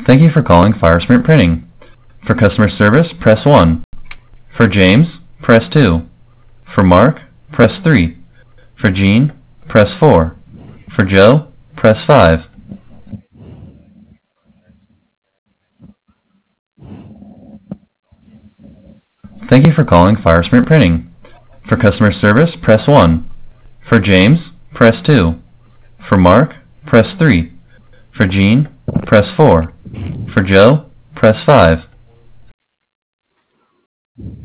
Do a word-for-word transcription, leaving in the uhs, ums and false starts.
Thank you for calling FireSprint Printing. For customer service, press one. For James, press two. For Mark, press three. For Jean, press four. For Joe, press five. Thank you for calling FireSprint Printing. For customer service, press one. For James, press two. For Mark, press three. For Jean, press four. For Joe, press five.